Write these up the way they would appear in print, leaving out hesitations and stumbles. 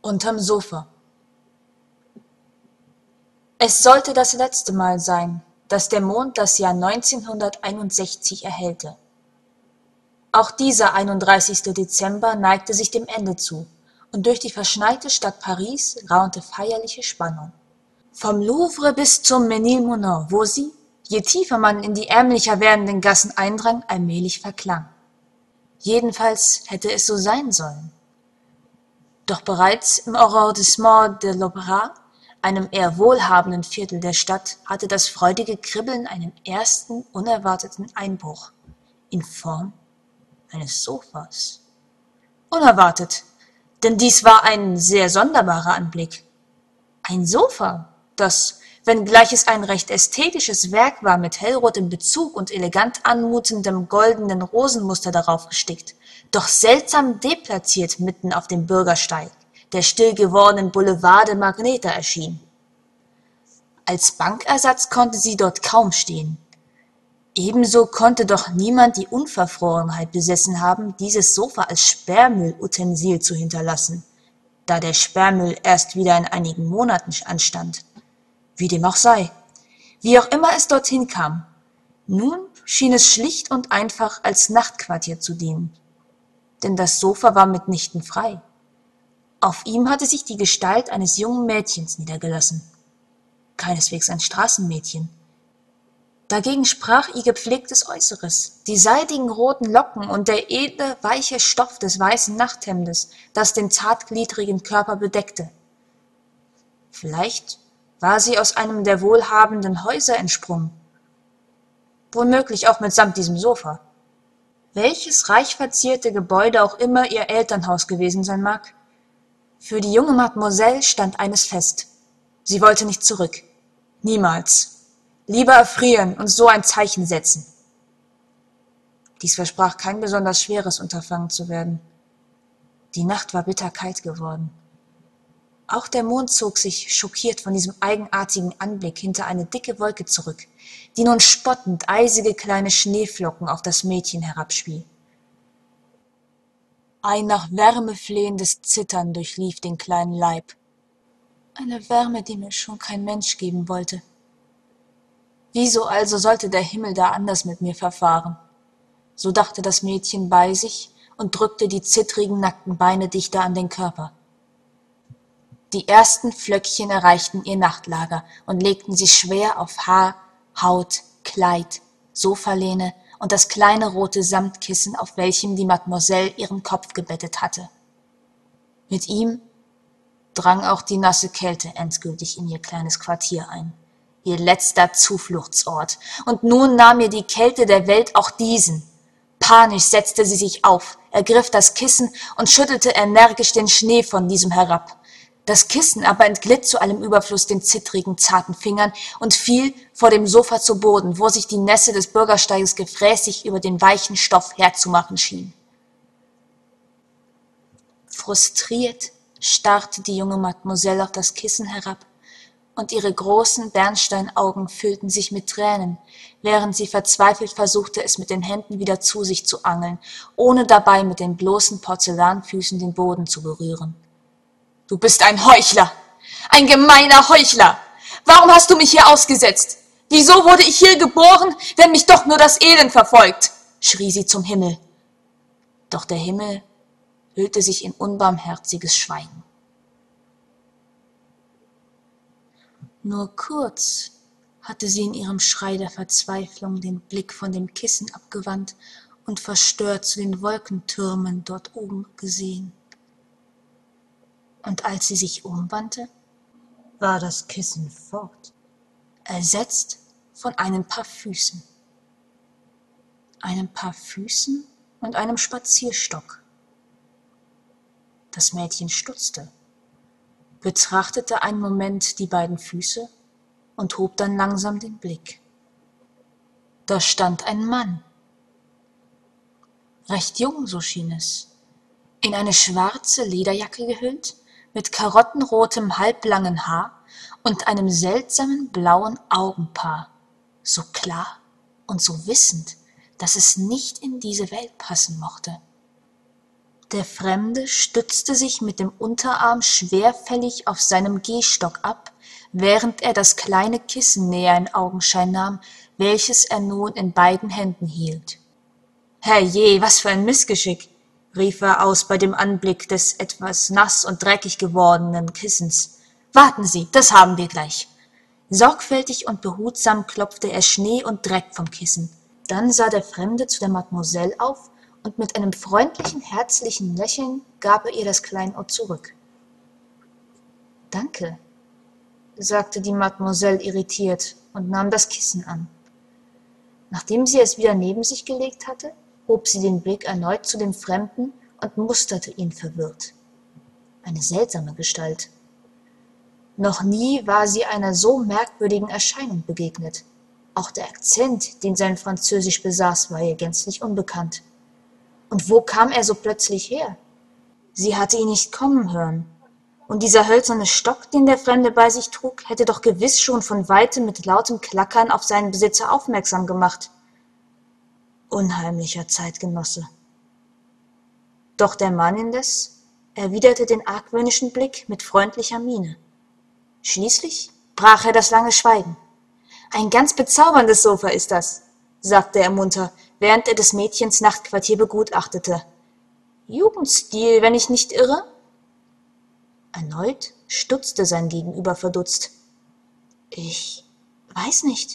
Unterm Sofa. Es sollte das letzte Mal sein, dass der Mond das Jahr 1961 erhellte. Auch dieser 31. Dezember neigte sich dem Ende zu, und durch die verschneite Stadt Paris raunte feierliche Spannung. Vom Louvre bis zum Ménilmontant, wo sie, je tiefer man in die ärmlicher werdenden Gassen eindrang, allmählich verklang. Jedenfalls hätte es so sein sollen. Doch bereits im Arrondissement de l'Opéra, einem eher wohlhabenden Viertel der Stadt, hatte das freudige Kribbeln einen ersten, unerwarteten Einbruch in Form eines Sofas. Unerwartet, denn dies war ein sehr sonderbarer Anblick. Ein Sofa, das, wenngleich es ein recht ästhetisches Werk war, mit hellrotem Bezug und elegant anmutendem goldenen Rosenmuster darauf gestickt, doch seltsam deplatziert mitten auf dem Bürgersteig, der still gewordenen Boulevard de Magneta erschien. Als Bankersatz konnte sie dort kaum stehen. Ebenso konnte doch niemand die Unverfrorenheit besessen haben, dieses Sofa als Sperrmüllutensil zu hinterlassen, da der Sperrmüll erst wieder in einigen Monaten anstand. Wie dem auch sei, wie auch immer es dorthin kam, nun schien es schlicht und einfach als Nachtquartier zu dienen. Denn das Sofa war mitnichten frei. Auf ihm hatte sich die Gestalt eines jungen Mädchens niedergelassen. Keineswegs ein Straßenmädchen. Dagegen sprach ihr gepflegtes Äußeres, die seidigen roten Locken und der edle, weiche Stoff des weißen Nachthemdes, das den zartgliedrigen Körper bedeckte. Vielleicht war sie aus einem der wohlhabenden Häuser entsprungen. Womöglich auch mitsamt diesem Sofa. Welches reich verzierte Gebäude auch immer ihr Elternhaus gewesen sein mag, für die junge Mademoiselle stand eines fest. Sie wollte nicht zurück. Niemals. Lieber erfrieren und so ein Zeichen setzen. Dies versprach kein besonders schweres Unterfangen zu werden. Die Nacht war bitterkalt geworden. Auch der Mond zog sich, schockiert von diesem eigenartigen Anblick, hinter eine dicke Wolke zurück, die nun spottend eisige kleine Schneeflocken auf das Mädchen herabspie. Ein nach Wärme flehendes Zittern durchlief den kleinen Leib. Eine Wärme, die mir schon kein Mensch geben wollte. Wieso also sollte der Himmel da anders mit mir verfahren? So dachte das Mädchen bei sich und drückte die zittrigen, nackten Beine dichter an den Körper. Die ersten Flöckchen erreichten ihr Nachtlager und legten sich schwer auf Haar, Haut, Kleid, Sofalehne und das kleine rote Samtkissen, auf welchem die Mademoiselle ihren Kopf gebettet hatte. Mit ihm drang auch die nasse Kälte endgültig in ihr kleines Quartier ein, ihr letzter Zufluchtsort, und nun nahm ihr die Kälte der Welt auch diesen. Panisch setzte sie sich auf, ergriff das Kissen und schüttelte energisch den Schnee von diesem herab. Das Kissen aber entglitt zu allem Überfluss den zittrigen, zarten Fingern und fiel vor dem Sofa zu Boden, wo sich die Nässe des Bürgersteiges gefräßig über den weichen Stoff herzumachen schien. Frustriert starrte die junge Mademoiselle auf das Kissen herab, und ihre großen Bernsteinaugen füllten sich mit Tränen, während sie verzweifelt versuchte, es mit den Händen wieder zu sich zu angeln, ohne dabei mit den bloßen Porzellanfüßen den Boden zu berühren. »Du bist ein Heuchler, ein gemeiner Heuchler! Warum hast du mich hier ausgesetzt? Wieso wurde ich hier geboren, wenn mich doch nur das Elend verfolgt?« schrie sie zum Himmel. Doch der Himmel hüllte sich in unbarmherziges Schweigen. Nur kurz hatte sie in ihrem Schrei der Verzweiflung den Blick von dem Kissen abgewandt und verstört zu den Wolkentürmen dort oben gesehen. Und als sie sich umwandte, war das Kissen fort, ersetzt von einem Paar Füßen. Einem Paar Füßen und einem Spazierstock. Das Mädchen stutzte, betrachtete einen Moment die beiden Füße und hob dann langsam den Blick. Da stand ein Mann. Recht jung, so schien es, in eine schwarze Lederjacke gehüllt, mit karottenrotem, halblangen Haar und einem seltsamen blauen Augenpaar, so klar und so wissend, dass es nicht in diese Welt passen mochte. Der Fremde stützte sich mit dem Unterarm schwerfällig auf seinem Gehstock ab, während er das kleine Kissen näher in Augenschein nahm, welches er nun in beiden Händen hielt. »Herrje, was für ein Missgeschick«, rief er aus bei dem Anblick des etwas nass und dreckig gewordenen Kissens. »Warten Sie, das haben wir gleich.« Sorgfältig und behutsam klopfte er Schnee und Dreck vom Kissen. Dann sah der Fremde zu der Mademoiselle auf und mit einem freundlichen, herzlichen Lächeln gab er ihr das Kleinod zurück. »Danke«, sagte die Mademoiselle irritiert und nahm das Kissen an. Nachdem sie es wieder neben sich gelegt hatte, hob sie den Blick erneut zu dem Fremden und musterte ihn verwirrt. Eine seltsame Gestalt. Noch nie war sie einer so merkwürdigen Erscheinung begegnet. Auch der Akzent, den sein Französisch besaß, war ihr gänzlich unbekannt. Und wo kam er so plötzlich her? Sie hatte ihn nicht kommen hören. Und dieser hölzerne Stock, den der Fremde bei sich trug, hätte doch gewiss schon von weitem mit lautem Klackern auf seinen Besitzer aufmerksam gemacht. Unheimlicher Zeitgenosse. Doch der Mann indes erwiderte den argwöhnischen Blick mit freundlicher Miene. Schließlich brach er das lange Schweigen. »Ein ganz bezauberndes Sofa ist das«, sagte er munter, während er des Mädchens Nachtquartier begutachtete. »Jugendstil, wenn ich nicht irre?« Erneut stutzte sein Gegenüber verdutzt. »Ich weiß nicht.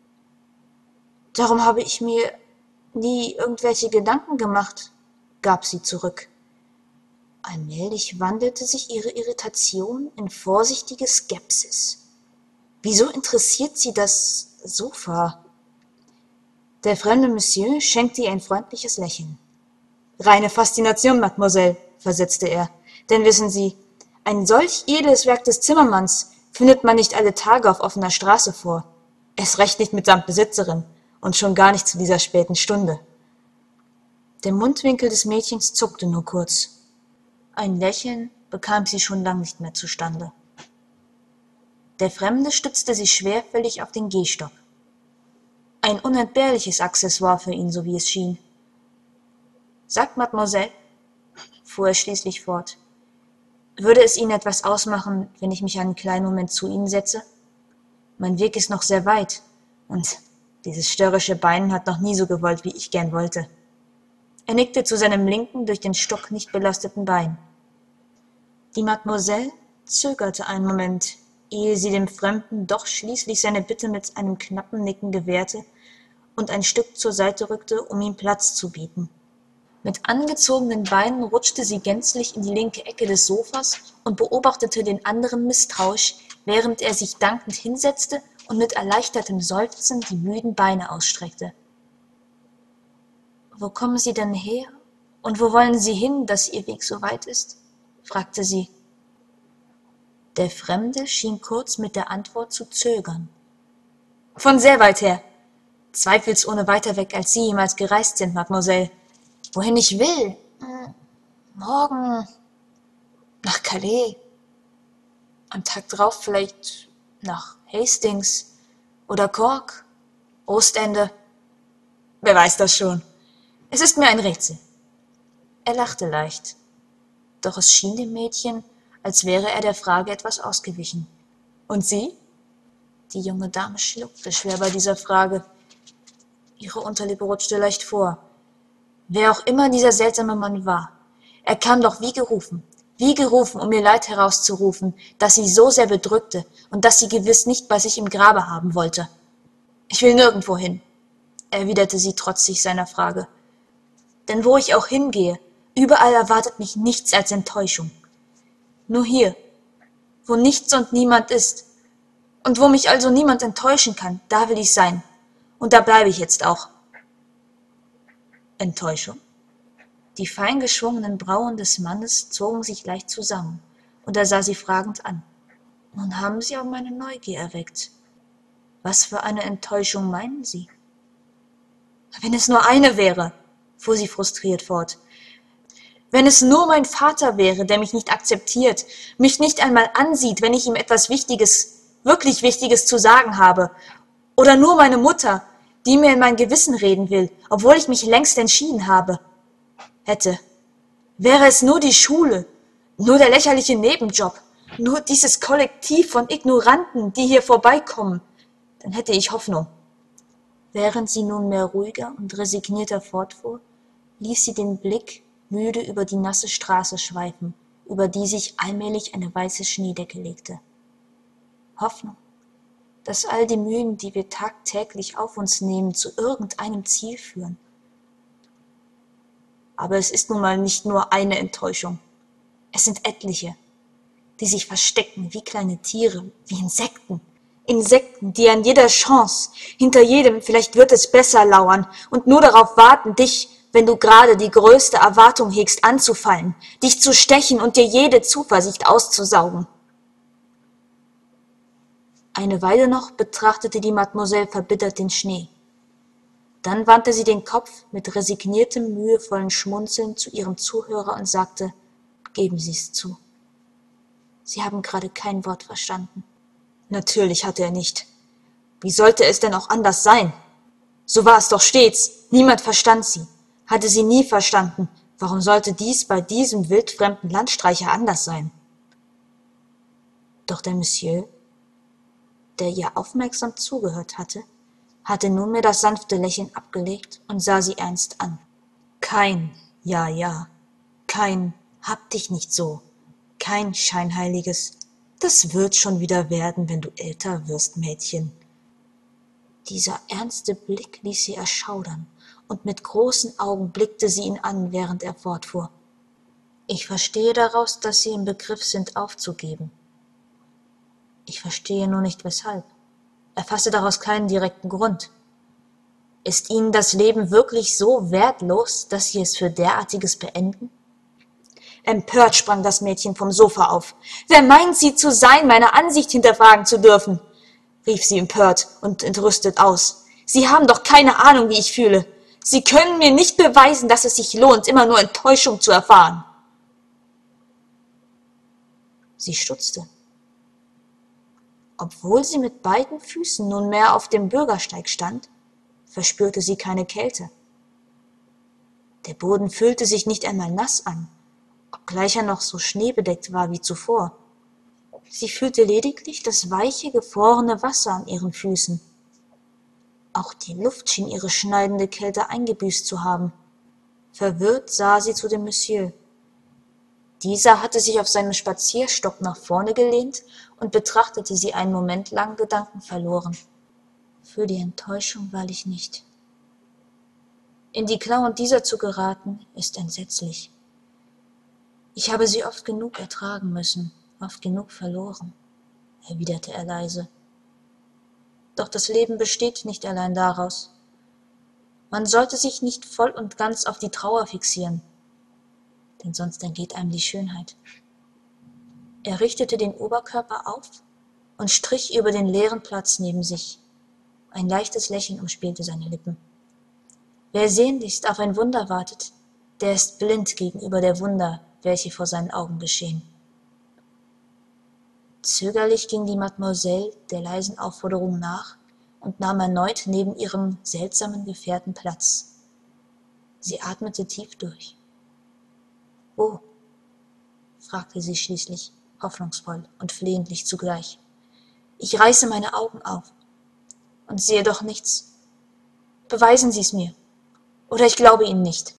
Darum habe ich mir nie irgendwelche Gedanken gemacht«, gab sie zurück. Allmählich wandelte sich ihre Irritation in vorsichtige Skepsis. Wieso interessiert sie das Sofa? Der fremde Monsieur schenkte ihr ein freundliches Lächeln. »Reine Faszination, Mademoiselle«, versetzte er, »denn wissen Sie, ein solch edles Werk des Zimmermanns findet man nicht alle Tage auf offener Straße vor, erst recht nicht mitsamt Besitzerin und schon gar nicht zu dieser späten Stunde.« Der Mundwinkel des Mädchens zuckte nur kurz. Ein Lächeln bekam sie schon lang nicht mehr zustande. Der Fremde stützte sich schwerfällig auf den Gehstock. Ein unentbehrliches Accessoire für ihn, so wie es schien. »Sagt, Mademoiselle«, fuhr er schließlich fort, »würde es Ihnen etwas ausmachen, wenn ich mich einen kleinen Moment zu Ihnen setze? Mein Weg ist noch sehr weit, und dieses störrische Bein hat noch nie so gewollt, wie ich gern wollte.« Er nickte zu seinem linken, durch den Stock nicht belasteten Bein. Die Mademoiselle zögerte einen Moment, ehe sie dem Fremden doch schließlich seine Bitte mit einem knappen Nicken gewährte und ein Stück zur Seite rückte, um ihm Platz zu bieten. Mit angezogenen Beinen rutschte sie gänzlich in die linke Ecke des Sofas und beobachtete den anderen misstrauisch, während er sich dankend hinsetzte und mit erleichtertem Seufzen die müden Beine ausstreckte. »Wo kommen Sie denn her und wo wollen Sie hin, dass Ihr Weg so weit ist?« fragte sie. Der Fremde schien kurz mit der Antwort zu zögern. »Von sehr weit her, zweifelsohne weiter weg, als Sie jemals gereist sind, Mademoiselle. Wohin ich will? Morgen nach Calais. Am Tag drauf vielleicht nach Hastings oder Cork, Ostende. Wer weiß das schon. Es ist mir ein Rätsel.« Er lachte leicht, doch es schien dem Mädchen, als wäre er der Frage etwas ausgewichen. »Und Sie?« Die junge Dame schluckte schwer bei dieser Frage. Ihre Unterlippe rutschte leicht vor. Wer auch immer dieser seltsame Mann war, er kam doch wie gerufen, um ihr Leid herauszurufen, das sie so sehr bedrückte und das sie gewiss nicht bei sich im Grabe haben wollte. »Ich will nirgendwo hin«, erwiderte sie trotzig seiner Frage. »Denn wo ich auch hingehe, überall erwartet mich nichts als Enttäuschung. Nur hier, wo nichts und niemand ist, und wo mich also niemand enttäuschen kann, da will ich sein, und da bleibe ich jetzt auch.« Enttäuschung? Die fein geschwungenen Brauen des Mannes zogen sich leicht zusammen, und er sah sie fragend an. »Nun haben Sie auch meine Neugier erweckt. Was für eine Enttäuschung meinen Sie?« »Wenn es nur eine wäre«, fuhr sie frustriert fort. »Wenn es nur mein Vater wäre, der mich nicht akzeptiert, mich nicht einmal ansieht, wenn ich ihm etwas Wichtiges, wirklich Wichtiges zu sagen habe, oder nur meine Mutter, die mir in mein Gewissen reden will, obwohl ich mich längst entschieden habe. Hätte. Wäre es nur die Schule, nur der lächerliche Nebenjob, nur dieses Kollektiv von Ignoranten, die hier vorbeikommen, dann hätte ich Hoffnung. Während sie nunmehr ruhiger und resignierter fortfuhr, ließ sie den Blick müde über die nasse Straße schweifen, über die sich allmählich eine weiße Schneedecke legte. Hoffnung, dass all die Mühen, die wir tagtäglich auf uns nehmen, zu irgendeinem Ziel führen. Aber es ist nun mal nicht nur eine Enttäuschung. Es sind etliche, die sich verstecken wie kleine Tiere, wie Insekten. Insekten, die an jeder Chance, hinter jedem vielleicht wird es besser lauern und nur darauf warten, dich, wenn du gerade die größte Erwartung hegst, anzufallen, dich zu stechen und dir jede Zuversicht auszusaugen. Eine Weile noch betrachtete die Mademoiselle verbittert den Schnee. Dann wandte sie den Kopf mit resigniertem, mühevollen Schmunzeln zu ihrem Zuhörer und sagte, geben Sie es zu. Sie haben gerade kein Wort verstanden. Natürlich hatte er nicht. Wie sollte es denn auch anders sein? So war es doch stets. Niemand verstand sie. Hatte sie nie verstanden. Warum sollte dies bei diesem wildfremden Landstreicher anders sein? Doch der Monsieur, der ihr aufmerksam zugehört hatte nunmehr das sanfte Lächeln abgelegt und sah sie ernst an. Kein Ja, ja, kein Hab dich nicht so, kein scheinheiliges Das wird schon wieder werden, wenn du älter wirst, Mädchen. Dieser ernste Blick ließ sie erschaudern, und mit großen Augen blickte sie ihn an, während er fortfuhr. Ich verstehe daraus, dass Sie im Begriff sind, aufzugeben. Ich verstehe nur nicht, weshalb. Erfasse daraus keinen direkten Grund. Ist Ihnen das Leben wirklich so wertlos, dass Sie es für derartiges beenden? Empört sprang das Mädchen vom Sofa auf. Wer meint Sie zu sein, meine Ansicht hinterfragen zu dürfen? Rief sie empört und entrüstet aus. Sie haben doch keine Ahnung, wie ich fühle. Sie können mir nicht beweisen, dass es sich lohnt, immer nur Enttäuschung zu erfahren. Sie stutzte. Obwohl sie mit beiden Füßen nunmehr auf dem Bürgersteig stand, verspürte sie keine Kälte. Der Boden fühlte sich nicht einmal nass an, obgleich er noch so schneebedeckt war wie zuvor. Sie fühlte lediglich das weiche, gefrorene Wasser an ihren Füßen. Auch die Luft schien ihre schneidende Kälte eingebüßt zu haben. Verwirrt sah sie zu dem Monsieur. Dieser hatte sich auf seinem Spazierstock nach vorne gelehnt und betrachtete sie einen Moment lang gedankenverloren. Für die Enttäuschung wahrlich nicht. In die Klauen dieser zu geraten, ist entsetzlich. Ich habe sie oft genug ertragen müssen, oft genug verloren, erwiderte er leise. Doch das Leben besteht nicht allein daraus. Man sollte sich nicht voll und ganz auf die Trauer fixieren, denn sonst entgeht einem die Schönheit. Er richtete den Oberkörper auf und strich über den leeren Platz neben sich. Ein leichtes Lächeln umspielte seine Lippen. Wer sehnlichst auf ein Wunder wartet, der ist blind gegenüber der Wunder, welche vor seinen Augen geschehen. Zögerlich ging die Mademoiselle der leisen Aufforderung nach und nahm erneut neben ihrem seltsamen Gefährten Platz. Sie atmete tief durch. »Wo?« fragte sie schließlich, hoffnungsvoll und flehentlich zugleich. »Ich reiße meine Augen auf und sehe doch nichts. Beweisen Sie es mir, oder ich glaube Ihnen nicht.«